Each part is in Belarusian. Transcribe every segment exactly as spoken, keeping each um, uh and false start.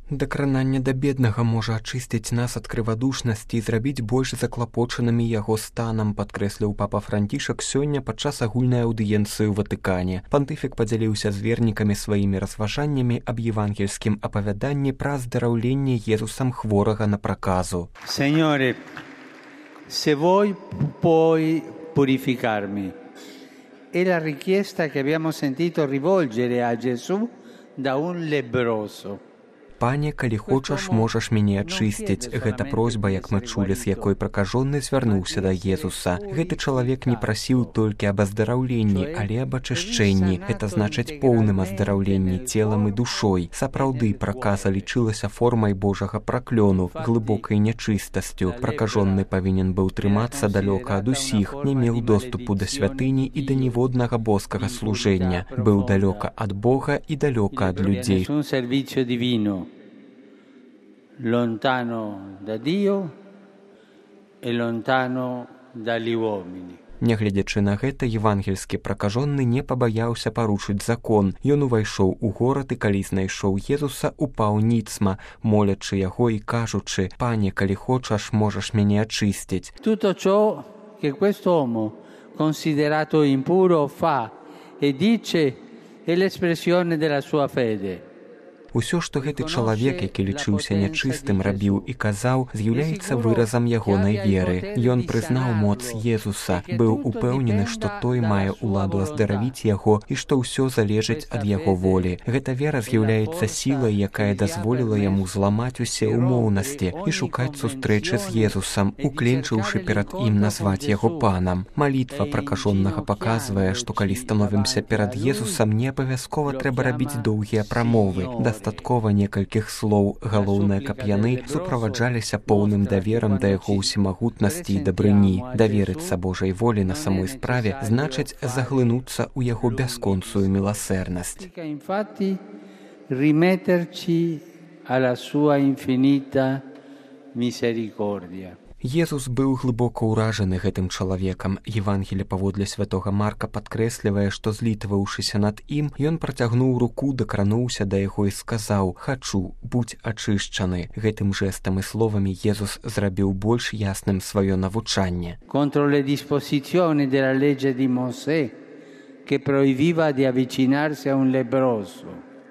Дакрананне да беднага можа ачысціць нас ад крывадушнасці і зрабіць больш заклапочанымі яго станам, падкрэсліў папа Францішак сёння падчас агульнай аўдыенцыі ў Ватыкане. Пантыфік падзяліўся з вернікамі сваімі разважаннямі аб евангельскім апавяданні пра аздараўленне Езусам хворага на праказу. Signore, se vuoi puoi purificarmi. È la richiesta che abbiamo sentito rivolgere a Gesù da un lebbroso. Пане, калі хочаш, можаш мяне ачысціць. Гэта просьба, як мы чулі, з якой пракажоны звярнуўся да Езуса. Гэты чалавек не прасіў толькі аб аздараўленні, але аб ачышчэнні. Гэта значыць поўным аздараўленні целам і душой. Сапраўды, праказа лічылася формай Божага праклёну, глыбокай нячыстасцю. Пракажоны павінен быў трымацца далёка ад усіх, не меў доступу да святыні і да ніводнага боскага служэння. Быў далёка ад Бога і далёка ад людзей. Lontano da Dio e lontano dagli uomini. Нягледзячы на гэта, евангельскі пракажоны не пабаяўся парушыць закон. Ён увайшоў у горад і калі знайшоў Езуса, упаў ніцма, молячы яго і кажучы: «Пане, калі хочаш, можаш мяне ачысціць». Tutto ciò che quest'uomo considerato impuro fa e dice è l'espressione della sua fede. Усё, што гэты чалавек, які лічыўся нячыстым, рабіў і казаў, з'яўляецца выразам ягонай веры. Ён прызнаў моц Езуса, быў упэўнены, што той мае ўладу аздаравіць яго і што ўсё залежыць ад яго волі. Гэта вера з'яўляецца сілай, якая дазволіла яму зламаць усе ўмоўнасці і шукаць сустрэчы з Езусам, укленчыўшы перад ім назваць яго панам. Малітва пракажонага паказвае, што калі становімся перад Езусам, не абавязкова трэба рабіць доўгія прамовы. Дастаткова некалькіх слоў, галоўнае, каб яны суправаджаліся поўным даверам да яго ўсемагутнасці і дабрыні. Даверыцца Божай волі на самой справе значыць заглынуцца ў яго бясконцую міласэрнасць. Infatti, rimetterci alla sua infinita misericordia. Езус быў глыбока ўражаны гэтым чалавекам. Евангелле паводле святога Марка падкрэслівае, што злітваўшыся над ім, ён працягнуў руку, дакрануўся да яго і сказаў: «Хачу, будь ачышчаны». Гэтым жэстам і словамі Езус зрабіў больш ясным сваё навучанне. Contro le disposizioni della legge di Mosè che proibiva di avvicinarsi a un lebbroso,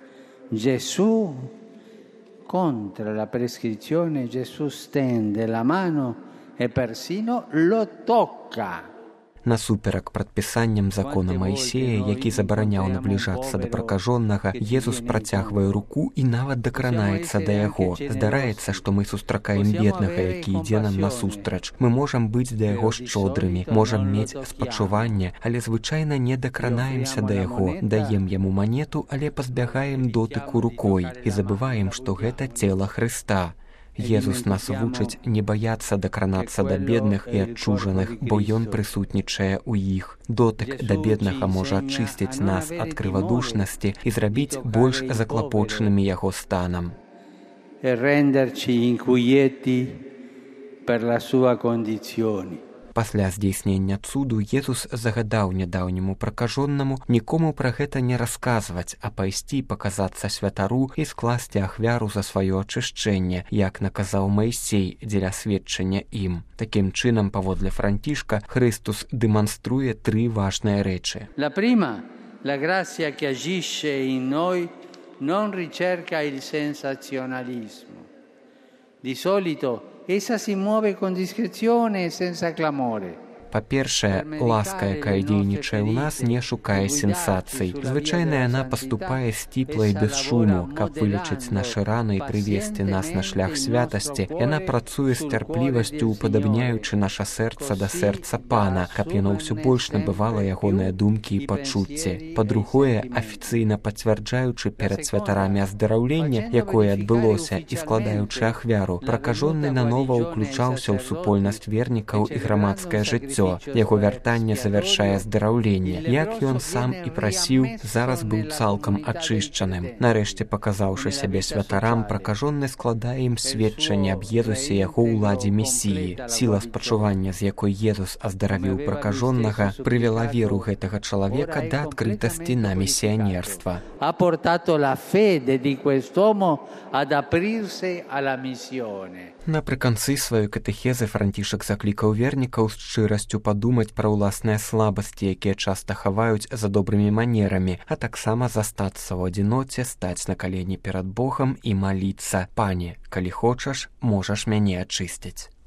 Gesù contro la prescrizione Gesù stende la mano e persino lo tocca. Насуперак прадпісанням закона Майсея, які забараняў набліжацца да пракажонага, Езус працягвае руку і нават дакранаецца да яго. Здараецца, што мы сустракаем беднага, які ідзе нам насустрач. Мы можам быць да яго шчодрымі, можам мець спачуванне, але звычайна не дакранаемся да яго, даем яму манету, але пазбягаем дотыку рукой і забываем, што гэта цела Хрыста. Езус нас вучыць не баяцца дакранацца да бедных і адчужаных, бо ён прысутнічае ў іх. Дотык да беднага можа ачысціць нас ад крывадушнасці і зрабіць больш заклапочанымі яго станам. E renderci inquieti per la sua condizione. Пасля здзейснення цуду Езус загадаў нядаўняму пракажоннаму нікому пра гэта не расказваць, а пайсці паказацца святару і скласці ахвяру за сваё ачышчэнне, як наказаў Майсей дзеля сведчання ім. Такім чынам, паводле Францішка, Христус дэманструе тры важныя рэчы. La prima, la grazia che agisce in noi non ricerca il sensazionalismo. Di solito essa si muove con discrezione e senza clamore. Па-першае, ласка, якая дзейнічае ў нас, не шукае сенсацый. Звычайна яна паступае сціпла і без шуму. Каб вылечыць нашы раны і прывесці нас на шлях святасці, яна працуе з цярплівасцю, упадабняючы наша сэрца да сэрца Пана, каб яно ўсё больш набывала ягоныя думкі і пачуцці. Па-другое, афіцыйна пацвярджаючы перад святарамі аздараўленне, якое адбылося, і складаючы ахвяру, пракажоны нанова ўключаўся ў супольнасць вернікаў і грамадскае жыццё. жыццё. Яго вяртанне завяршае здараўленне. Як ён сам і прасіў, зараз быў цалкам ачышчаным. Нарэшце, паказаўшы сябе святарам, пракажоны складае ім сведчанне аб Езусе яго ўладзе месіі. Сіла спачування, з якой Езус аздаравіў пракажоннага, прывяла веру гэтага чалавека да адкрытасці на місіянерства. Ha portato la fede di quest'uomo ad aprirsi alla missione. Напрыканцы сваёй катэхезы Францішак заклікаў вернікаў з шчырасцю падумаць пра ўласныя слабасці, якія часта хаваюць за добрымі манерамі, а таксама застацца ў адзіноце, стаць на калені перад Богам і маліцца: «Пане, калі хочаш, можаш мяне ачысціць».